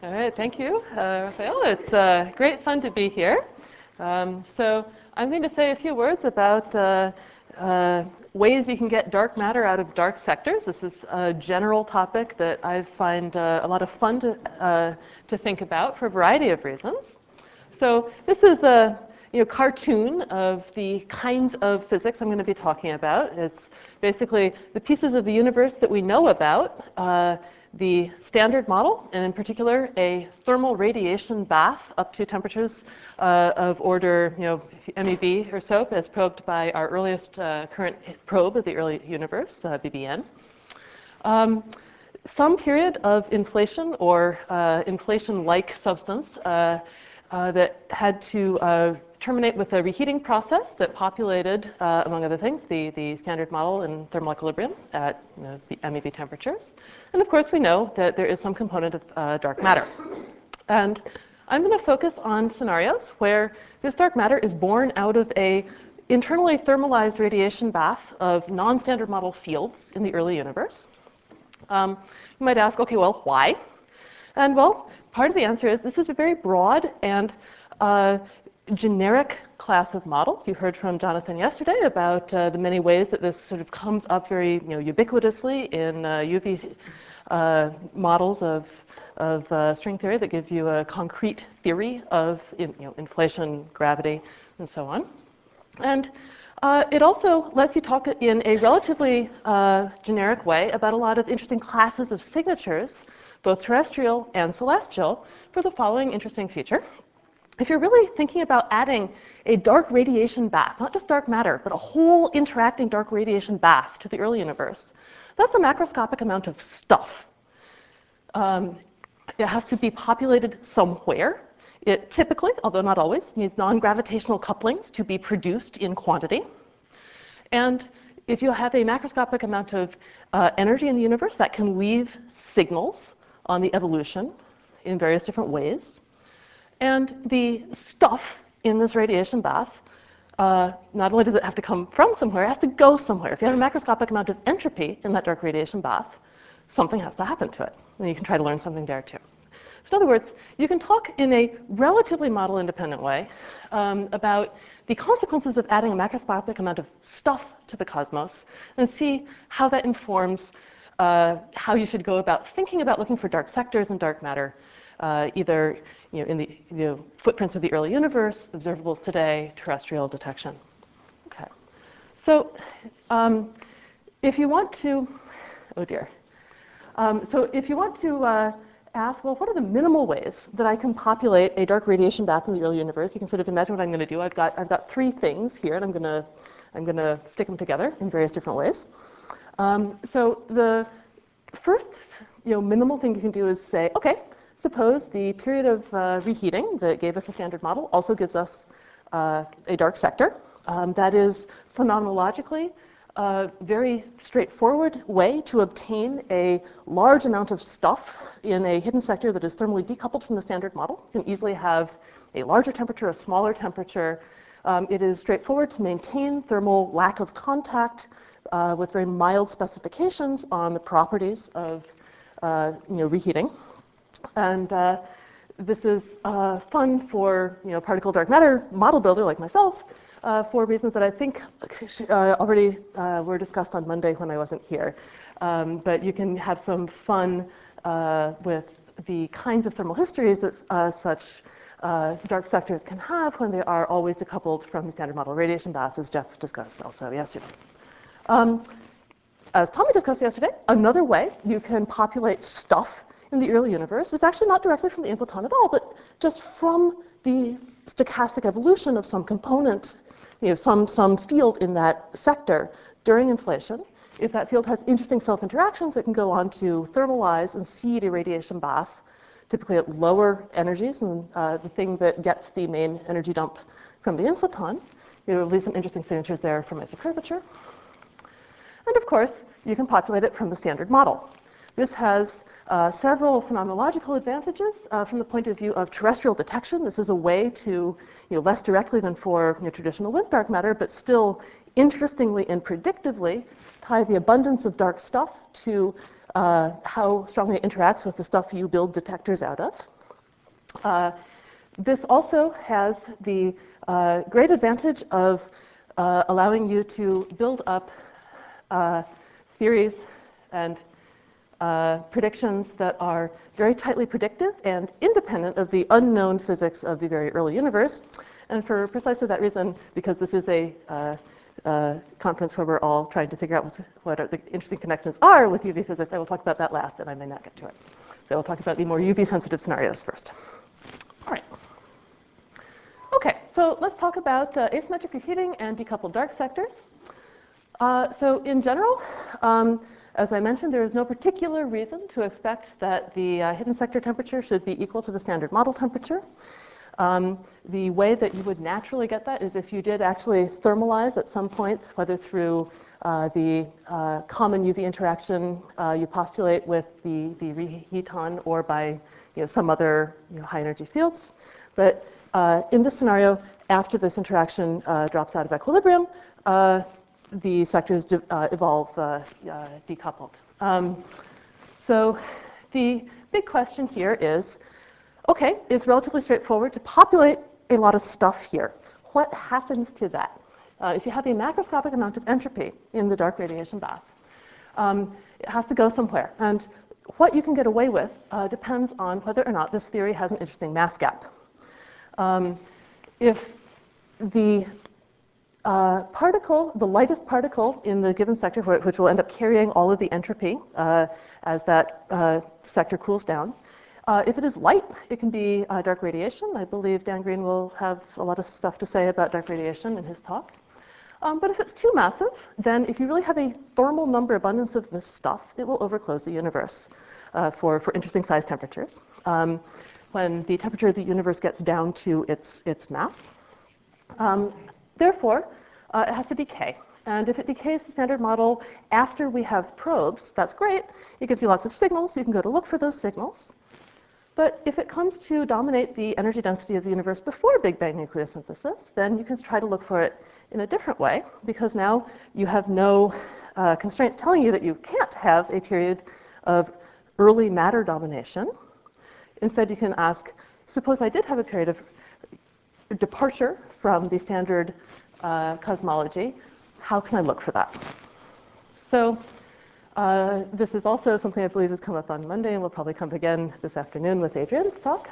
All right, thank you, Raphael. It's great fun to be here. So I'm going to say a few words about ways you can get dark matter out of dark sectors. This is a general topic that I find a lot of fun to think about for a variety of reasons. So this is a cartoon of the kinds of physics I'm going to be talking about. It's basically the pieces of the universe that we know about, the Standard Model, and in particular, a thermal radiation bath up to temperatures of order, MeV or so, as probed by our earliest current probe of the early universe, BBN. Some period of inflation or inflation-like substance that had to terminate with a reheating process that populated, among other things, the Standard Model in thermal equilibrium at the MeV temperatures. And of course, we know that there is some component of dark matter. And I'm going to focus on scenarios where this dark matter is born out of a internally thermalized radiation bath of non-Standard Model fields in the early universe. You might ask, okay, well, why? And well, part of the answer is this is a very broad and generic class of models. You heard from Jonathan yesterday about the many ways that this sort of comes up very ubiquitously in UV models of string theory that give you a concrete theory of inflation, gravity, and so on. And it also lets you talk in a relatively generic way about a lot of interesting classes of signatures, both terrestrial and celestial, for the following interesting feature. If you're really thinking about adding a dark radiation bath, not just dark matter, but a whole interacting dark radiation bath to the early universe, that's a macroscopic amount of stuff. It has to be populated somewhere. It typically, although not always, needs non-gravitational couplings to be produced in quantity. And if you have a macroscopic amount of energy in the universe, that can leave signals on the evolution in various different ways. And the stuff in this radiation bath, not only does it have to come from somewhere, it has to go somewhere. If you have a macroscopic amount of entropy in that dark radiation bath, something has to happen to it. And you can try to learn something there too. So in other words, you can talk in a relatively model-independent way about the consequences of adding a macroscopic amount of stuff to the cosmos and see how that informs how you should go about thinking about looking for dark sectors and dark matter, either in the footprints of the early universe, observables today, terrestrial detection. Okay. So if you want to, oh dear. So if you want to ask, well, what are the minimal ways that I can populate a dark radiation bath in the early universe? You can sort of imagine what I'm going to do. I've got three things here, and I'm going to stick them together in various different ways. So the first minimal thing you can do is say, okay, suppose the period of reheating that gave us the Standard Model also gives us a dark sector. That is phenomenologically a very straightforward way to obtain a large amount of stuff in a hidden sector that is thermally decoupled from the Standard Model. You can easily have a larger temperature, a smaller temperature. It is straightforward to maintain thermal lack of contact with very mild specifications on the properties of reheating. And this is fun for particle dark matter model builder like myself for reasons that I think already were discussed on Monday when I wasn't here. But you can have some fun with the kinds of thermal histories that such dark sectors can have when they are always decoupled from the Standard Model radiation bath, as Jeff discussed also yesterday. As Tommy discussed yesterday, another way you can populate stuff in the early universe is actually not directly from the inflaton at all, but just from the stochastic evolution of some component, some field in that sector during inflation. If that field has interesting self-interactions, it can go on to thermalize and seed a radiation bath, typically at lower energies than the thing that gets the main energy dump from the inflaton. You'll leave some interesting signatures there from isocurvature. And of course, you can populate it from the Standard Model. This has several phenomenological advantages from the point of view of terrestrial detection. This is a way to, less directly than for traditional wind dark matter, but still interestingly and predictively tie the abundance of dark stuff to how strongly it interacts with the stuff you build detectors out of. This also has the great advantage of allowing you to build up theories and predictions that are very tightly predictive and independent of the unknown physics of the very early universe. And for precisely that reason, because this is a conference where we're all trying to figure out what the interesting connections are with UV physics, I will talk about that last, and I may not get to it. So I'll talk about the more UV-sensitive scenarios first. All right. Okay, so let's talk about asymmetric heating and decoupled dark sectors. So in general, as I mentioned, there is no particular reason to expect that the hidden sector temperature should be equal to the standard model temperature. The way that you would naturally get that is if you did actually thermalize at some point, whether through the common UV interaction you postulate with the reheaton or by some other high energy fields. But in this scenario, after this interaction drops out of equilibrium, the sectors evolve decoupled. So the big question here is, okay, it's relatively straightforward to populate a lot of stuff here. What happens to that? If you have a macroscopic amount of entropy in the dark radiation bath, it has to go somewhere. And what you can get away with depends on whether or not this theory has an interesting mass gap. If the particle, the lightest particle in the given sector, which will end up carrying all of the entropy as that sector cools down, if it is light, it can be dark radiation. I believe Dan Green will have a lot of stuff to say about dark radiation in his talk. But if it's too massive, then if you really have a thermal number abundance of this stuff, it will overclose the universe for interesting size temperatures. When the temperature of the universe gets down to its mass. Therefore, it has to decay. And if it decays the standard model after we have probes, that's great. It gives you lots of signals. You can go to look for those signals. But if it comes to dominate the energy density of the universe before Big Bang nucleosynthesis, then you can try to look for it in a different way, because now you have no constraints telling you that you can't have a period of early matter domination. Instead, you can ask, suppose I did have a period of departure from the standard cosmology, how can I look for that? So this is also something I believe has come up on Monday and will probably come up again this afternoon with Adrian's talk.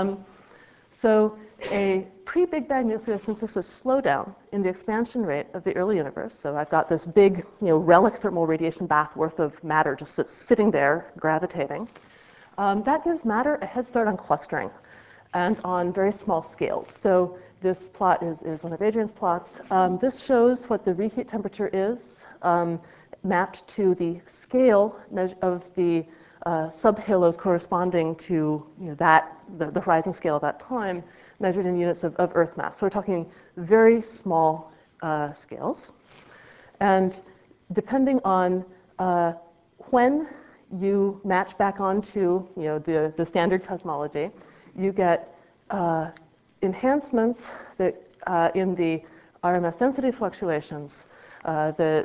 So a pre-Big Bang nucleosynthesis slowdown in the expansion rate of the early universe. So I've got this big relic thermal radiation bath worth of matter just sitting there, gravitating. That gives matter a head start on clustering and on very small scales. So this plot is one of Adrian's plots. This shows what the reheat temperature is mapped to the scale of the subhalos corresponding to the horizon scale at that time, measured in units of Earth mass. So we're talking very small scales. And depending on when you match back onto the standard cosmology, you get enhancements that in the RMS density fluctuations that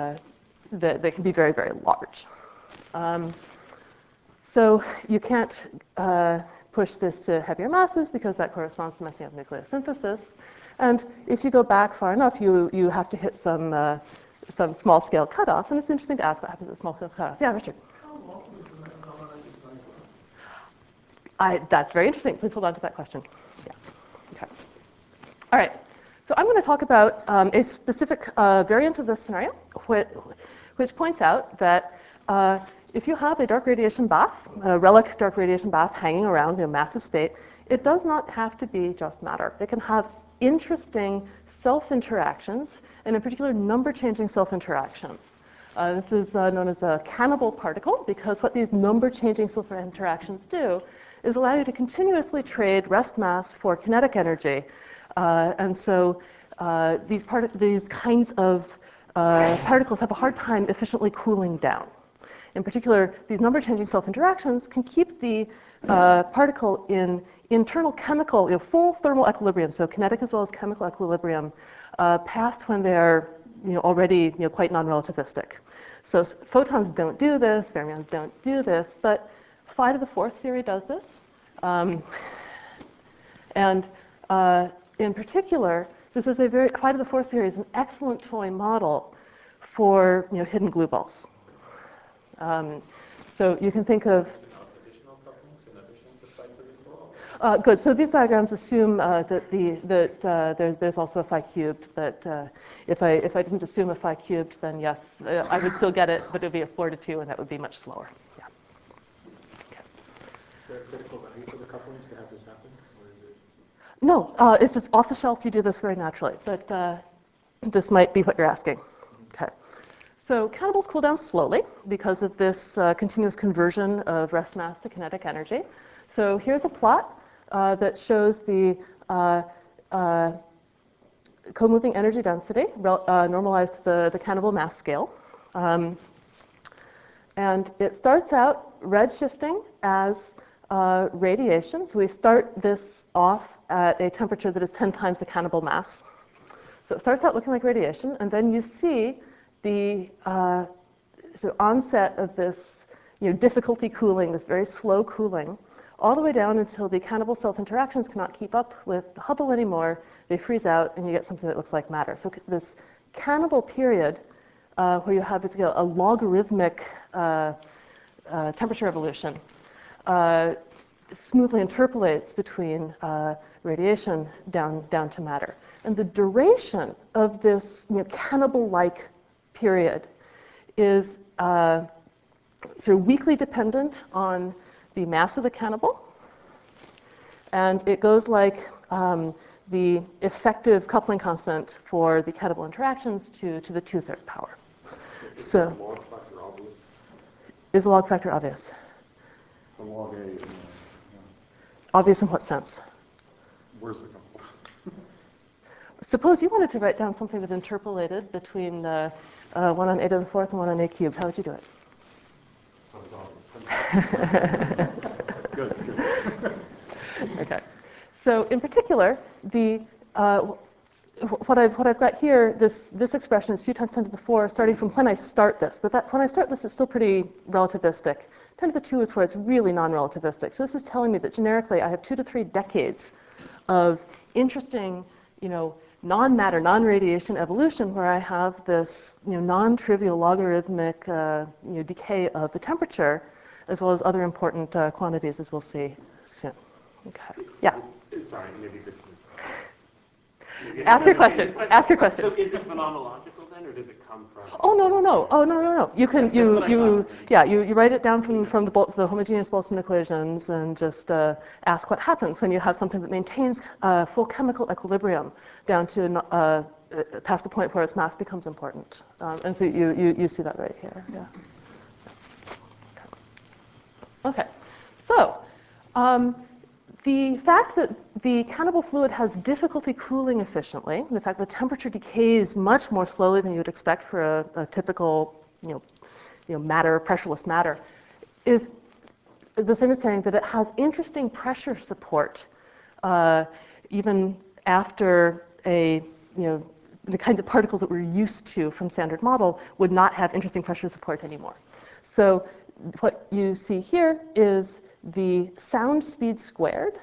can be very, very large. So you can't push this to heavier masses because that corresponds to messing up nucleosynthesis. And if you go back far enough, you have to hit some small scale cutoff. And it's interesting to ask what happens at small scale cutoff. Yeah, Richard. That's very interesting. Please hold on to that question. Yeah. Okay. All right. So I'm going to talk about a specific variant of this scenario, which points out that if you have a dark radiation bath, a relic dark radiation bath hanging around in a massive state, it does not have to be just matter. It can have interesting self-interactions, and in particular, number-changing self-interactions. This is known as a cannibal particle, because what these number-changing self-interactions do is allow you to continuously trade rest mass for kinetic energy. And so these kinds of particles have a hard time efficiently cooling down. In particular, these number-changing self-interactions can keep the particle in internal chemical, full thermal equilibrium, so kinetic as well as chemical equilibrium, past when they're already quite non-relativistic. So photons don't do this, fermions don't do this, but phi to the fourth theory does this. And in particular, this is phi to the fourth theory is an excellent toy model for hidden glue balls. So you can think of additional couplings in addition to phi to the 4? good. So these diagrams assume that there's also a phi cubed. But if I didn't assume a phi cubed, then yes, I would still get it, but it would be a 4 to 2, and that would be much slower. Yeah. Okay. Is there a critical value for the couplings to have this happen, or is it? No, it's just off the shelf. You do this very naturally, but this might be what you're asking. Okay. So cannibals cool down slowly because of this continuous conversion of rest mass to kinetic energy. So here's a plot that shows the co-moving energy density normalized to the cannibal mass scale. And it starts out redshifting as radiation. So we start this off at a temperature that is 10 times the cannibal mass. So it starts out looking like radiation, and then you see the onset of this difficulty cooling, this very slow cooling, all the way down until the cannibal self-interactions cannot keep up with the Hubble anymore. They freeze out, and you get something that looks like matter. So this cannibal period, where you have a logarithmic temperature evolution, smoothly interpolates between radiation down to matter. And the duration of this cannibal-like period is sort of weakly dependent on the mass of the cannibal. And it goes like the effective coupling constant for the cannibal interactions to the 2/3 power. Is So, the log factor obvious? is the log factor obvious? The log A. Obvious in what sense? Where's the couple? Suppose you wanted to write down something that interpolated between 1 on a to the fourth and 1 on a cubed. How would you do it? So it's obvious. Good. Okay. So in particular, what I've got here, this expression is few times 10 to the 4, starting from when I start this. But when I start this, it's still pretty relativistic. 10 to the 2 is where it's really non-relativistic. So this is telling me that generically I have 2 to 3 decades of interesting, non-matter, non-radiation evolution where I have this, non-trivial logarithmic, decay of the temperature, as well as other important quantities, as we'll see soon. Okay. Yeah. Sorry, maybe this is. Ask your question. Ask your question. So is it phenomenological then, or does it come from? Oh no. Oh no. You write it down from the homogeneous Boltzmann equations and just ask what happens when you have something that maintains full chemical equilibrium down to past the point where its mass becomes important. And so you see that right here. Yeah. Okay. So. The fact that the cannibal fluid has difficulty cooling efficiently, the fact that temperature decays much more slowly than you would expect for a typical, matter, pressureless matter, is the same as saying that it has interesting pressure support, even after the kinds of particles that we're used to from standard model would not have interesting pressure support anymore. So what you see here is the sound speed squared.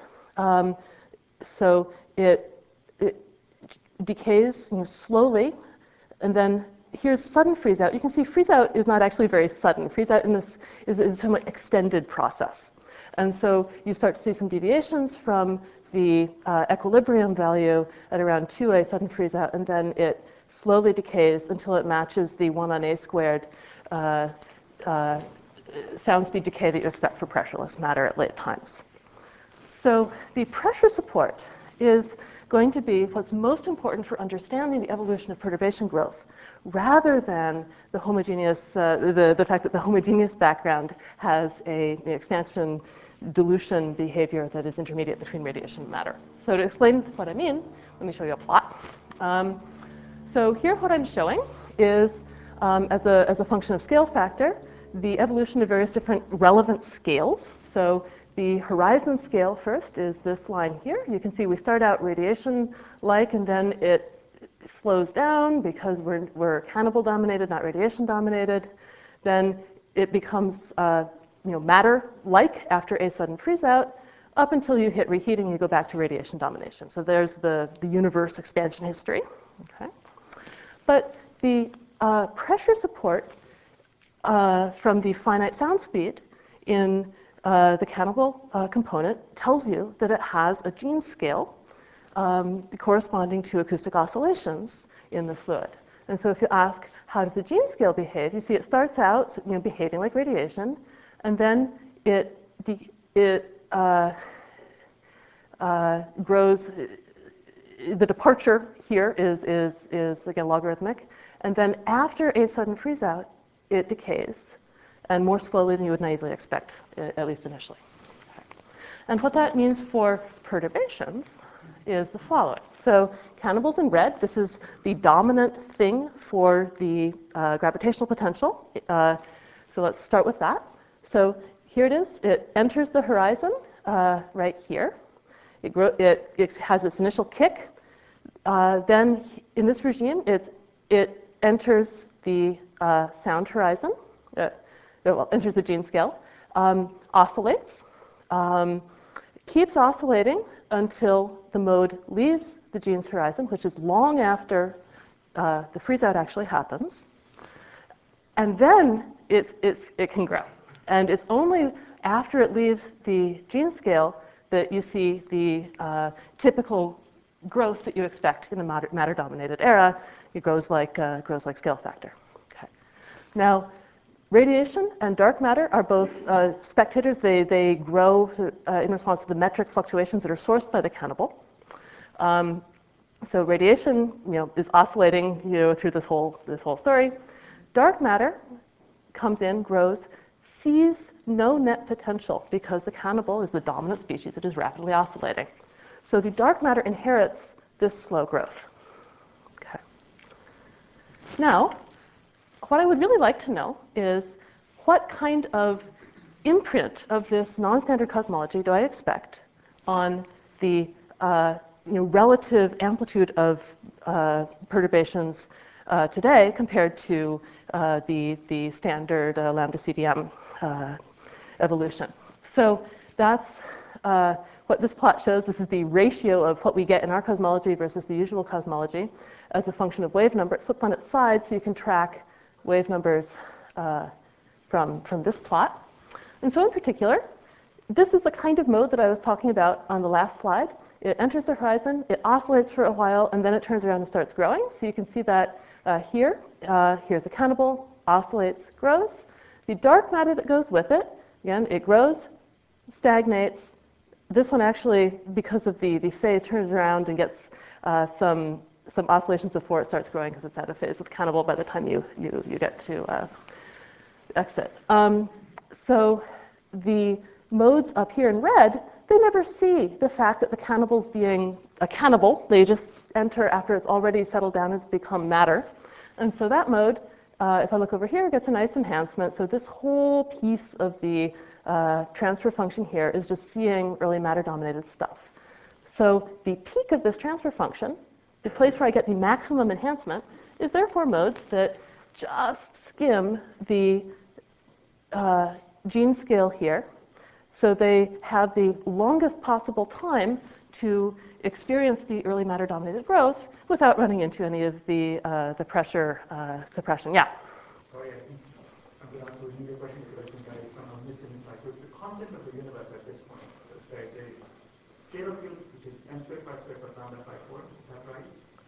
So it decays slowly, and then here's sudden freeze out. You can see freeze out is not actually very sudden. Freeze out in this is a somewhat extended process. And so you start to see some deviations from the equilibrium value at around 2a sudden freeze out, and then it slowly decays until it matches the 1 on a squared sound speed decay that you expect for pressureless matter at late times. So the pressure support is going to be what's most important for understanding the evolution of perturbation growth, rather than the homogeneous, the fact that the homogeneous background has an expansion dilution behavior that is intermediate between radiation and matter. So to explain what I mean, let me show you a plot. So here what I'm showing is, as a function of scale factor, the evolution of various different relevant scales. So the horizon scale first is this line here. You can see we start out radiation-like, and then it slows down because we're cannibal dominated, not radiation dominated. Then it becomes matter-like after a sudden freeze out, up until you hit reheating, you go back to radiation domination. So there's the universe expansion history. Okay? But the pressure support from the finite sound speed in the cannibal component tells you that it has a gene scale corresponding to acoustic oscillations in the fluid. And so if you ask, how does the gene scale behave? You see it starts out behaving like radiation, and then it grows. The departure here is again logarithmic, and then after a sudden freeze out, it decays, and more slowly than you would naively expect, at least initially. And what that means for perturbations is the following. So cannibals in red, this is the dominant thing for the gravitational potential. So let's start with that. So here it is. It enters the horizon right here. It has its initial kick. Then in this regime, it enters the sound horizon. Enters the gene scale, oscillates, keeps oscillating until the mode leaves the gene's horizon, which is long after the freeze-out actually happens. And then it can grow. And it's only after it leaves the gene scale that you see the typical growth that you expect in the matter-dominated era. It grows like scale factor. Okay. Now, radiation and dark matter are both spectators. They grow in response to the metric fluctuations that are sourced by the cannibal. So radiation, is oscillating, through this whole story. Dark matter comes in, grows, sees no net potential because the cannibal is the dominant species. It is rapidly oscillating. So the dark matter inherits this slow growth. Okay. Now, what I would really like to know is what kind of imprint of this non-standard cosmology do I expect on the relative amplitude of perturbations today compared to the standard lambda CDM evolution. So that's what this plot shows. This is the ratio of what we get in our cosmology versus the usual cosmology as a function of wave number. It's flipped on its side so you can track wave numbers from this plot. And so in particular, this is the kind of mode that I was talking about on the last slide. It enters the horizon, it oscillates for a while, and then it turns around and starts growing. So you can see that here. Here's the cannibal, oscillates, grows. The dark matter that goes with it, again, it grows, stagnates. This one actually, because of the phase, turns around and gets some oscillations before it starts growing because it's out of phase with cannibal by the time you get to exit. So the modes up here in red, they never see the fact that the cannibal's being a cannibal. They just enter after it's already settled down and it's become matter. And so that mode, if I look over here, gets a nice enhancement. So this whole piece of the transfer function here is just seeing early matter-dominated stuff. So the peak of this transfer function, the place where I get the maximum enhancement, is therefore modes that just skim the gene scale here. So they have the longest possible time to experience the early matter-dominated growth without running into any of the pressure suppression. Yeah? Sorry, I think I'm going to ask a linear question because I think I somehow misinsight. So the content of the universe at this point, so there's a scalar field which is m² pi² plus lambda pi 4. Is that right?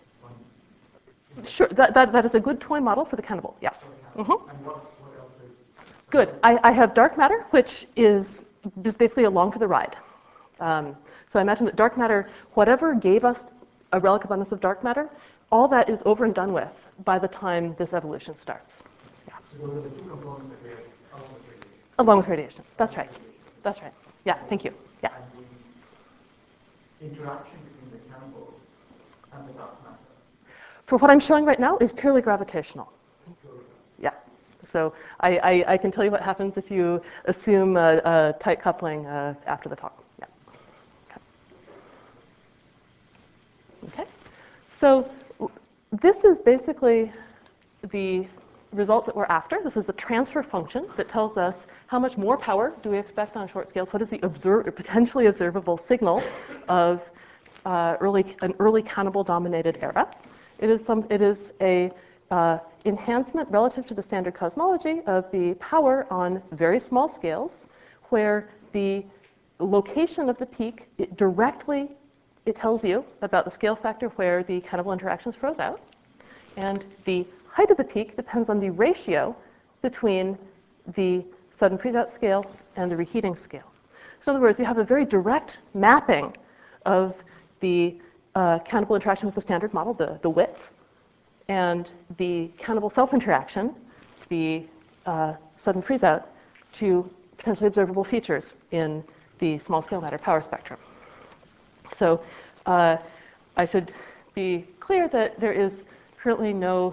Sure, that is a good toy model for the cannibal, yes. Mm-hmm. And what else is? Good. I have dark matter, which is just basically along for the ride. So I imagine that dark matter, whatever gave us a relic abundance of dark matter, all that is over and done with by the time this evolution starts. Yeah. So those are the two components that we have along with radiation. Along with radiation. That's right. That's right. Yeah, thank you. Yeah. And the interaction between the cannibal and the dark matter. For what I'm showing right now is purely gravitational. Yeah. So I can tell you what happens if you assume a tight coupling after the talk. Yeah. Okay. So this is basically the result that we're after. This is a transfer function that tells us how much more power do we expect on short scales. What is the potentially observable signal of an early Cannible-dominated era? It is a enhancement relative to the standard cosmology of the power on very small scales, where the location of the peak it tells you about the scale factor where the Cannible interactions froze out, and the height of the peak depends on the ratio between the sudden freeze-out scale and the reheating scale. So in other words, you have a very direct mapping of the Cannible interaction with the standard model, the width, and the Cannible self-interaction, the sudden freeze-out, to potentially observable features in the small-scale matter power spectrum. So I should be clear that there is currently no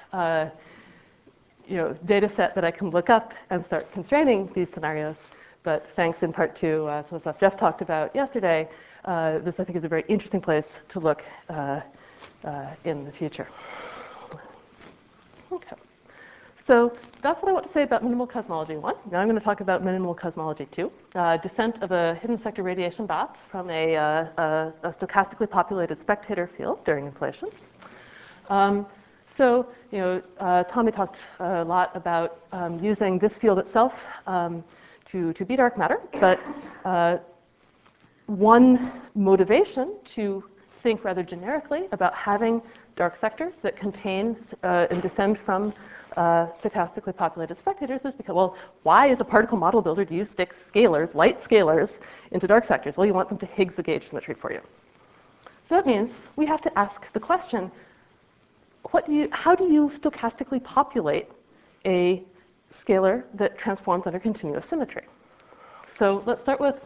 data set that I can look up and start constraining these scenarios, but thanks in part to some of the stuff Jeff talked about yesterday, this I think is a very interesting place to look in the future. Okay, so that's what I want to say about minimal cosmology 1. Now I'm going to talk about minimal cosmology 2, descent of a hidden sector radiation bath from a stochastically populated spectator field during inflation. So, Tommy talked a lot about using this field itself to be dark matter, but one motivation to think rather generically about having dark sectors that contain and descend from stochastically populated spectators is because, well, why is a particle model builder do you stick scalars, light scalars, into dark sectors? Well, you want them to Higgs the gauge symmetry for you. So that means we have to ask the question, how do you stochastically populate a scalar that transforms under continuous symmetry? So let's start with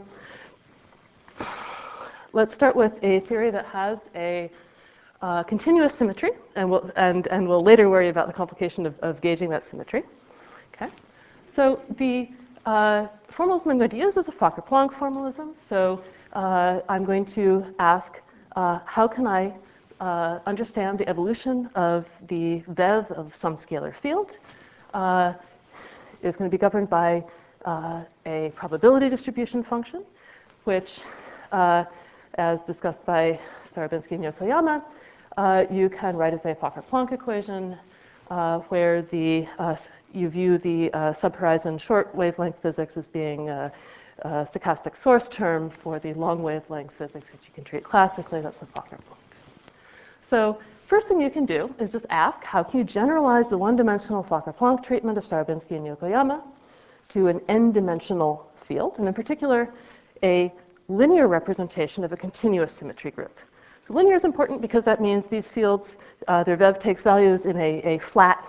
a theory that has a continuous symmetry, and we'll later worry about the complication of gauging that symmetry. Okay. So the formalism I'm going to use is a Fokker-Planck formalism. So I'm going to ask, how can I understand the evolution of the VEV of some scalar field? It's going to be governed by a probability distribution function, which, as discussed by Sarabinsky and Yokoyama, you can write as a Fokker-Planck equation, where you view the subhorizon short wavelength physics as being a stochastic source term for the long wavelength physics, which you can treat classically. That's the Fokker-Planck. So first thing you can do is just ask, how can you generalize the one-dimensional Fokker-Planck treatment of Sarabinsky and Yokoyama to an n-dimensional field, and in particular, a linear representation of a continuous symmetry group. So linear is important because that means these fields, their VEV takes values in a flat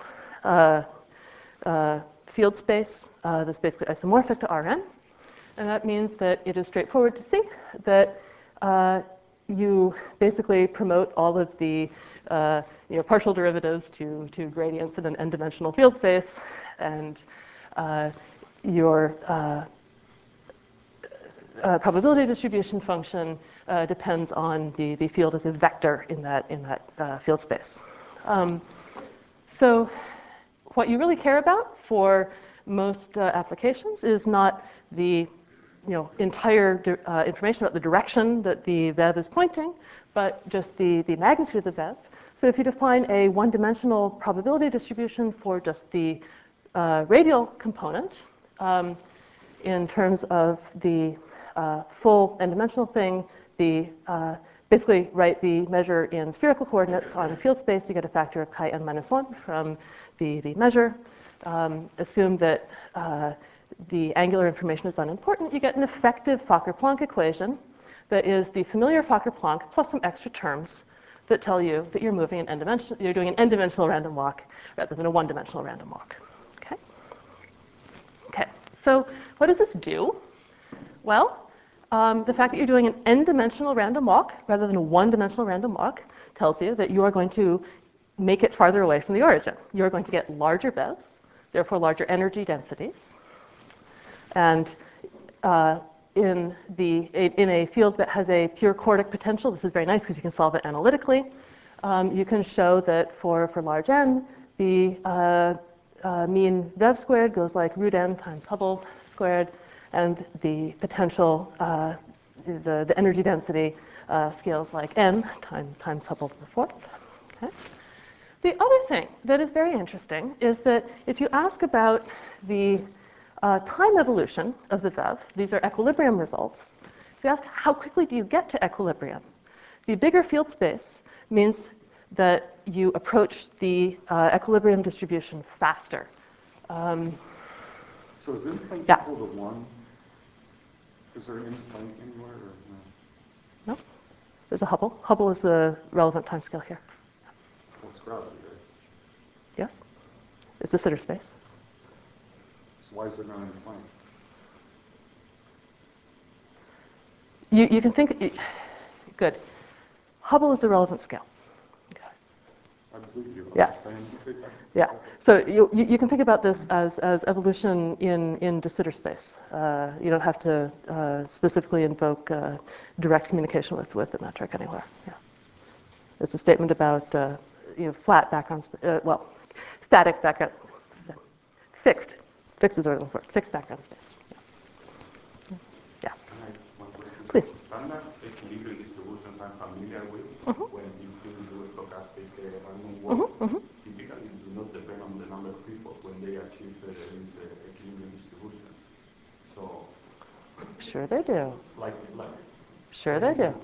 field space that's basically isomorphic to Rn. And that means that it is straightforward to see that you basically promote all of the partial derivatives to gradients in an n-dimensional field space, and your probability distribution function depends on the field as a vector in that field space. So what you really care about for most applications is not the entire information about the direction that the VEV is pointing, but just the magnitude of the VEV. So if you define a one-dimensional probability distribution for just the radial component, in terms of the full n-dimensional thing, basically write the measure in spherical coordinates on the field space, you get a factor of chi n minus 1 from the measure. Assume that the angular information is unimportant, you get an effective Fokker-Planck equation that is the familiar Fokker-Planck plus some extra terms that tell you that you're moving an n-dimensional, you're doing an n-dimensional random walk rather than a one-dimensional random walk. Okay. Okay. So what does this do? Well, the fact that you're doing an n-dimensional random walk rather than a one-dimensional random walk tells you that you are going to make it farther away from the origin. You're going to get larger VEVs, therefore larger energy densities. And in a field that has a pure quartic potential, this is very nice because you can solve it analytically. you can show that for large n, the mean Vev squared goes like root n times Hubble squared, and the potential, the energy density scales like n times Hubble to the fourth. Okay. The other thing that is very interesting is that if you ask about the time evolution of the Vev, these are equilibrium results. If you ask how quickly do you get to equilibrium, the bigger field space means that you approach the equilibrium distribution faster. So is n Yeah. equal to 1? Is there an n anywhere or no? No, there's a Hubble. Hubble is the relevant timescale here. Well, it's gravity, right? Yes, it's de Sitter space. So why is there not an n? You can think, good. Hubble is the relevant scale. Okay. I believe you. Yeah. Yeah. So you can think about this as evolution in de Sitter space. You don't have to specifically invoke direct communication with the metric anywhere. Yeah. It's a statement about flat background, well, static background, fixed. Fixed is the word. Fixed background space. Yeah. Can I one question? Please. Standard equilibrium distributions I'm familiar with when you still do stochastic random walk. Typically do not depend on the number of people when they achieve this equilibrium distribution. So Sure they do. like Sure they do.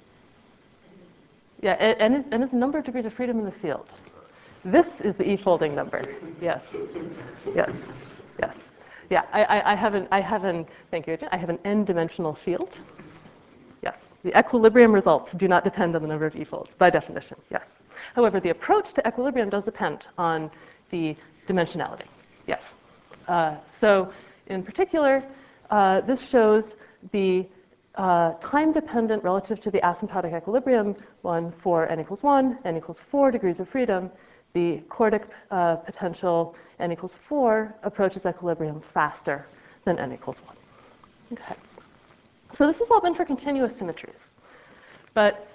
Yeah, and it's the number of degrees of freedom in the field. This is the E-folding number. Yes. Yes. Yes. Yeah, I have an, thank you, Adrian. I have an n-dimensional field. Yes. The equilibrium results do not depend on the number of E-folds, by definition, yes. However, the approach to equilibrium does depend on the dimensionality. Yes. So in particular, this shows the time-dependent relative to the asymptotic equilibrium one for n equals 1, n equals 4 degrees of freedom. The quartic potential n equals 4 approaches equilibrium faster than n equals 1. Okay. So this has all been for continuous symmetries. But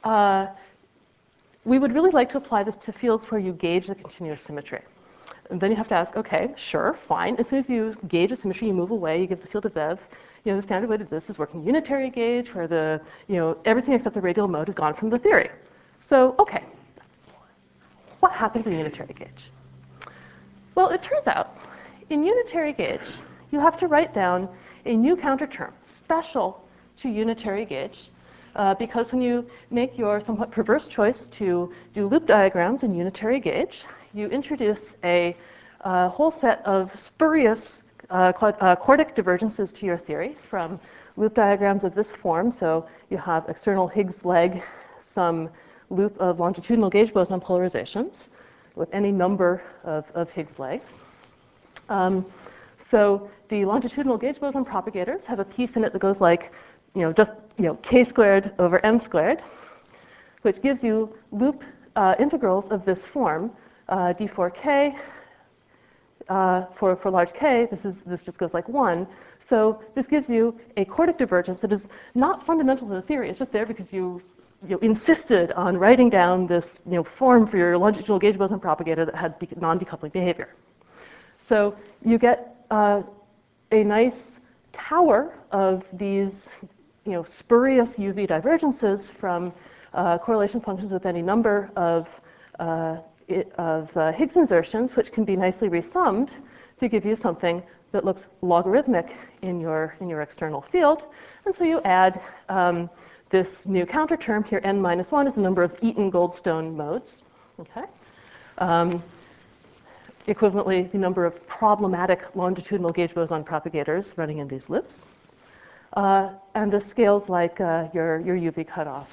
we would really like to apply this to fields where you gauge the continuous symmetry. And then you have to ask, okay, sure, fine. As soon as you gauge a symmetry, you move away, you give the field a Vev. The standard way to do this is working unitary gauge, where the, everything except the radial mode is gone from the theory. So, okay, what happens in unitary gauge? Well, it turns out, in unitary gauge, you have to write down a new counter term special to unitary gauge, because when you make your somewhat perverse choice to do loop diagrams in unitary gauge, you introduce a whole set of spurious quartic divergences to your theory from loop diagrams of this form. So you have external Higgs leg, some loop of longitudinal gauge boson polarizations with any number of Higgs leg. So the longitudinal gauge boson propagators have a piece in it that goes like, k squared over m squared, which gives you loop integrals of this form, d4k. For large k, this just goes like 1. So this gives you a quartic divergence that is not fundamental to the theory. It's just there because you insisted on writing down this form for your longitudinal gauge boson propagator that had non-decoupling behavior. So you get a nice tower of these spurious UV divergences from correlation functions with any number of Higgs insertions, which can be nicely resummed to give you something that looks logarithmic in your external field. And so you add this new counter term here, n minus 1 is the number of Eaton-Goldstone modes. Okay. Equivalently, the number of problematic longitudinal gauge boson propagators running in these loops. And this scales like your UV cutoff.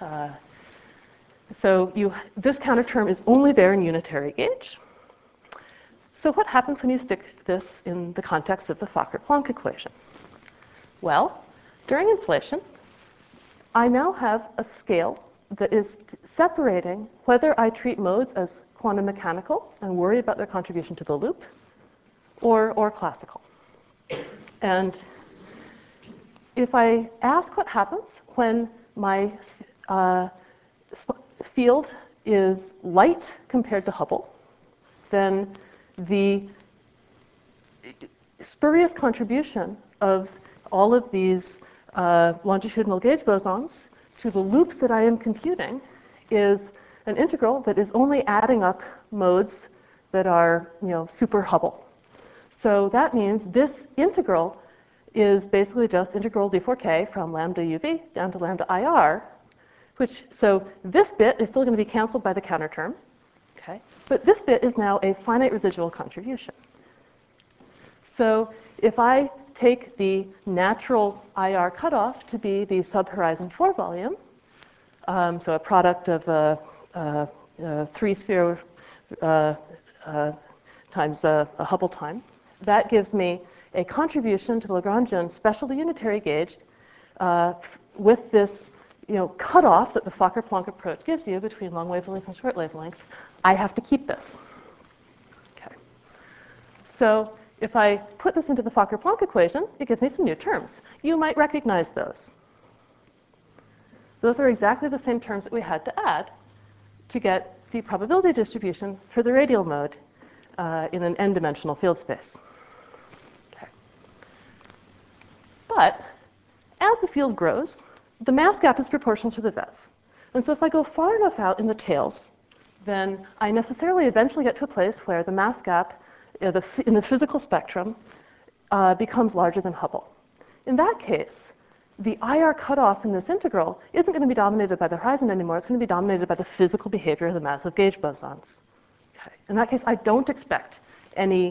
So this counter term is only there in unitary gauge. So what happens when you stick this in the context of the Fokker-Planck equation? Well, during inflation, I now have a scale that is separating whether I treat modes as quantum mechanical and worry about their contribution to the loop, or classical. And if I ask what happens when my field is light compared to Hubble, then the spurious contribution of all of these longitudinal gauge bosons to the loops that I am computing is an integral that is only adding up modes that are, super Hubble. So that means this integral is basically just integral d4k from lambda uv down to lambda ir, so this bit is still going to be canceled by the counter term, okay? But this bit is now a finite residual contribution. So if I take the natural IR cutoff to be the sub-horizon 4 volume, so a product of a 3-sphere times a Hubble time, that gives me a contribution to the Lagrangian specialty unitary gauge with this cutoff that the Fokker-Planck approach gives you between long wavelength and short wavelength. I have to keep this. Okay. So if I put this into the Fokker-Planck equation, it gives me some new terms. You might recognize those. Those are exactly the same terms that we had to add to get the probability distribution for the radial mode in an n-dimensional field space. Okay. But as the field grows, the mass gap is proportional to the VEV. And so if I go far enough out in the tails, then I necessarily eventually get to a place where the mass gap in the physical spectrum becomes larger than Hubble. In that case, the IR cutoff in this integral isn't going to be dominated by the horizon anymore. It's going to be dominated by the physical behavior of the massive gauge bosons. Okay. In that case, I don't expect any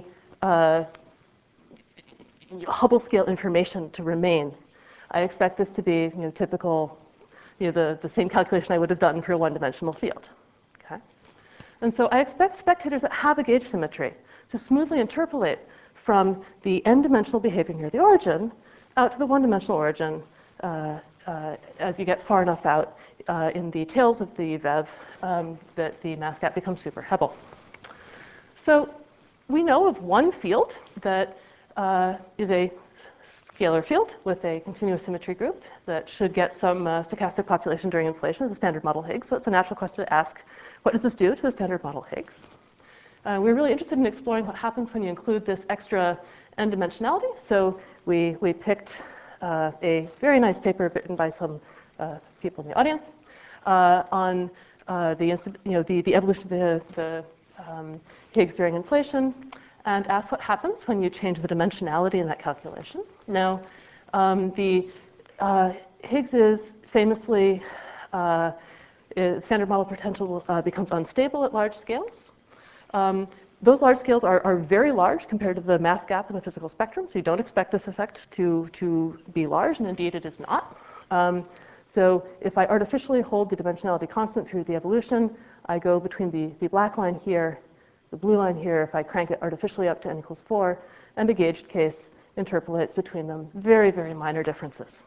Hubble scale information to remain. I expect this to be typical, the same calculation I would have done for a one-dimensional field. Okay? And so I expect spectators that have a gauge symmetry to smoothly interpolate from the n-dimensional behavior near the origin out to the one-dimensional origin as you get far enough out in the tails of the VEV that the mass gap becomes super Hubble. So we know of one field that is a scalar field with a continuous symmetry group that should get some stochastic population during inflation as a standard model Higgs. So it's a natural question to ask, what does this do to the standard model Higgs? We're really interested in exploring what happens when you include this extra n-dimensionality. So we picked a very nice paper written by some people in the audience on the evolution of the Higgs during inflation, and asked what happens when you change the dimensionality in that calculation. Now, the Higgs is famously, standard model potential becomes unstable at large scales. Those large scales are very large compared to the mass gap in the physical spectrum, so you don't expect this effect to be large, and indeed it is not. So if I artificially hold the dimensionality constant through the evolution, I go between the black line here, the blue line here. If I crank it artificially up to n equals 4, and the gauged case interpolates between them. Very, very minor differences.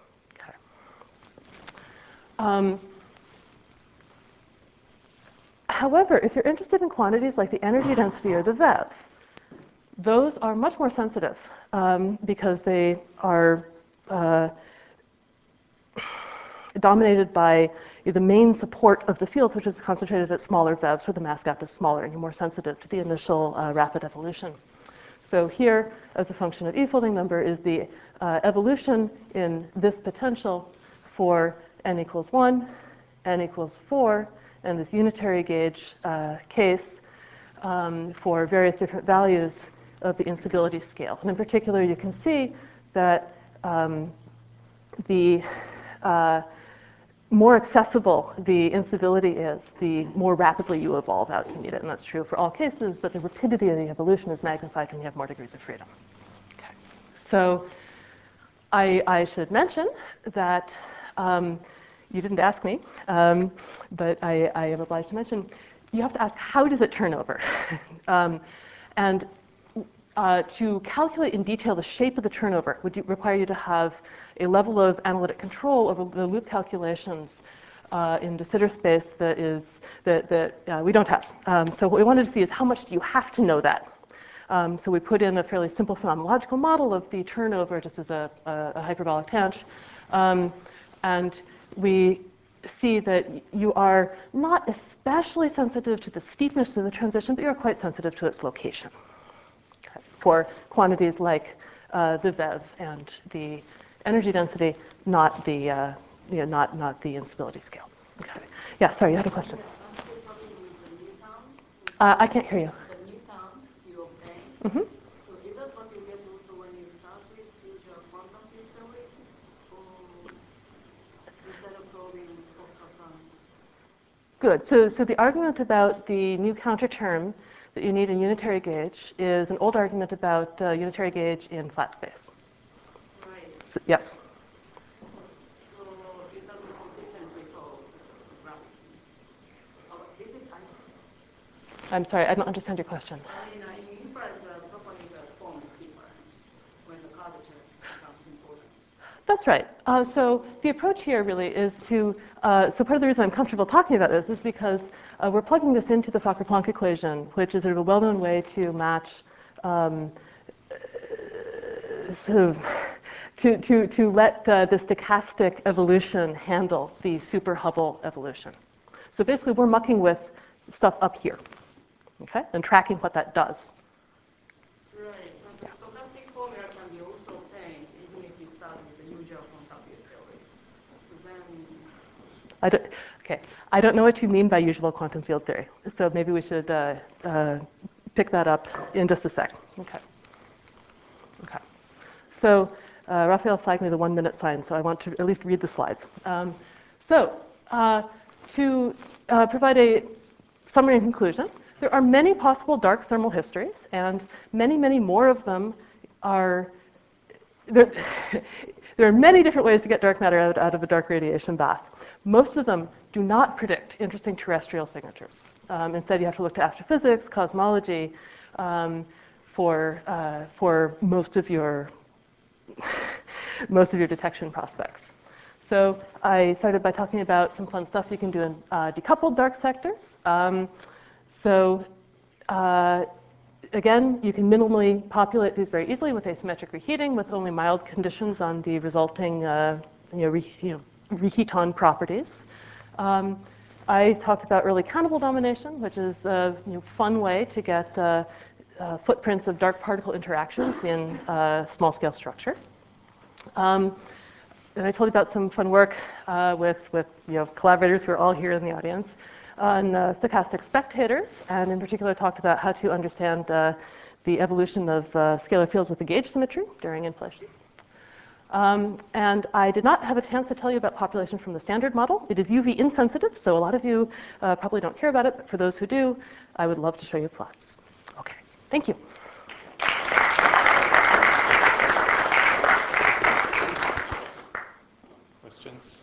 Okay. However, if you're interested in quantities like the energy density or the VEV, those are much more sensitive because they are dominated by the main support of the field, which is concentrated at smaller VEVs, where the mass gap is smaller, and you're more sensitive to the initial rapid evolution. So here, as a function of E-folding number, is the evolution in this potential for n equals 1, n equals 4, and this unitary gauge case for various different values of the instability scale. And in particular, you can see that the more accessible the instability is, the more rapidly you evolve out to meet it. And that's true for all cases, but the rapidity of the evolution is magnified when you have more degrees of freedom. Okay. So I should mention that you didn't ask me, but I am obliged to mention, you have to ask, how does it turn over? And to calculate in detail the shape of the turnover would require you to have a level of analytic control over the loop calculations in de Sitter space that we don't have. So what we wanted to see is how much do you have to know that? So we put in a fairly simple phenomenological model of the turnover just as a hyperbolic tangent. And we see that you are not especially sensitive to the steepness of the transition, but you're quite sensitive to its location. Okay. For quantities like the VEV and the energy density, not the not the instability scale. Okay. Yeah, sorry, you had a question. I can't hear you. The Newton you obtain. Mm-hmm. So is that what you get also when you start with usual quantum field theory, or instead of solving Fokker-Plan? Good. So the argument about the new counter term that you need in unitary gauge is an old argument about unitary gauge in flat space. Right. So, yes. So it doesn't consistently solve gravity. Oh, this is I'm sorry, I don't understand your question. I mean, in inference, the property of the form is different when the curvature becomes important. That's right. So the approach here really is to, so part of the reason I'm comfortable talking about this is because we're plugging this into the Fokker-Planck equation, which is sort of a well-known way to match, sort of, to let the stochastic evolution handle the super Hubble evolution. So basically we're mucking with stuff up here, okay, and tracking what that does. Right. And the stochastic formula can be also obtained even if you start with the usual quantum field theory. So then, I don't know what you mean by usual quantum field theory, so maybe we should pick that up in just a sec. Okay. So Raphael flagged me the 1 minute sign, so I want to at least read the slides. To provide a summary and conclusion, there are many possible dark thermal histories, and many, many more of them are. There are many different ways to get dark matter out of a dark radiation bath. Most of them do not predict interesting terrestrial signatures. Instead, you have to look to astrophysics, cosmology, for most of your detection prospects. So I started by talking about some fun stuff you can do in decoupled dark sectors. Again, you can minimally populate these very easily with asymmetric reheating with only mild conditions on the resulting reheaton properties. I talked about early countable domination, which is a fun way to get footprints of dark particle interactions in small-scale structure. And I told you about some fun work with collaborators who are all here in the audience on stochastic spectators, and in particular talked about how to understand the evolution of scalar fields with the gauge symmetry during inflation. And I did not have a chance to tell you about population from the standard model. It is UV insensitive, so a lot of you probably don't care about it, but for those who do, I would love to show you plots. Okay, thank you. Questions?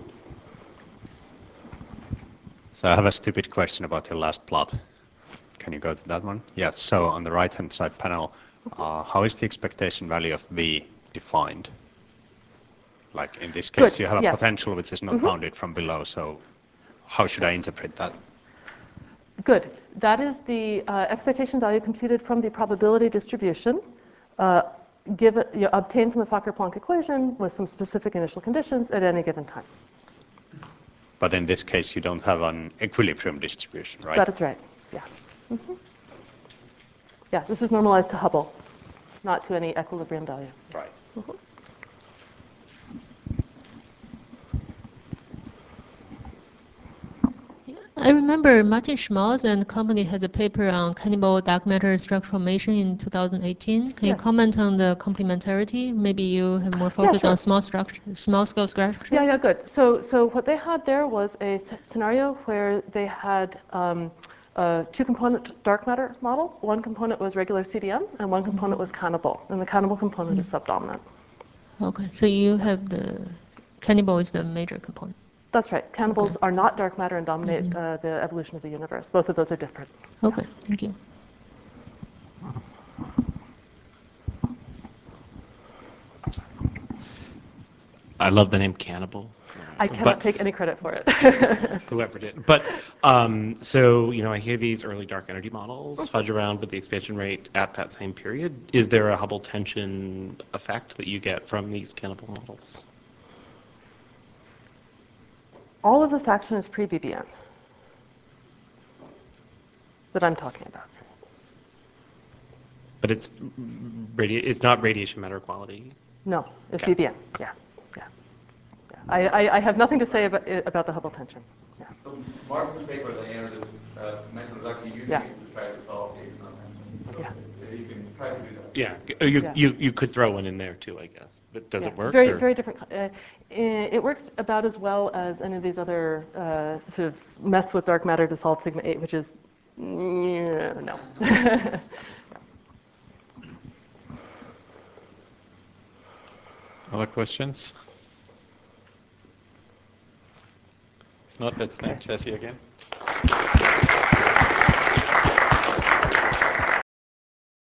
So I have a stupid question about your last plot. Can you go to that one? Yes, so on the right-hand side panel, how is the expectation value of V defined? Like in this case, you have a potential which is not bounded from below, so how should I interpret that? Good. That is the expectation value computed from the probability distribution obtained from the Fokker-Planck equation with some specific initial conditions at any given time. But in this case, you don't have an equilibrium distribution, right? That is right, yeah. Mm-hmm. Yeah, this is normalized to Hubble, not to any equilibrium value. Right. Mm-hmm. I remember Martin Schmalz and company has a paper on cannibal dark matter structure formation in 2018. Can you comment on the complementarity? Maybe you have more focus on small scale structure. Yeah, good. So what they had there was a scenario where they had a two-component dark matter model. One component was regular CDM, and one component was cannibal, and the cannibal component is subdominant. Okay, so you have the cannibal is the major component. That's right. Cannibals are not dark matter and dominate the evolution of the universe. Both of those are different. Okay, thank you. I love the name Cannibal. I cannot take any credit for it. Whoever did. But so, I hear these early dark energy models fudge around with the expansion rate at that same period. Is there a Hubble tension effect that you get from these Cannibal models? All of this action is pre-BBN that I'm talking about. But it's not radiation matter quality. No, it's Okay. BBN. Yeah. I have nothing to say about the Hubble tension. Yeah. So Martin's paper, the Anna just mentioned, was actually using it to try to solve Gauge-Knot tension. So Yeah. you can try to do that. Yeah, you could throw one in there too, I guess. But does it work? Very different. It works about as well as any of these other sort of mess with dark matter to solve sigma 8, which is no. Other questions? If not, let's thank Jesse again.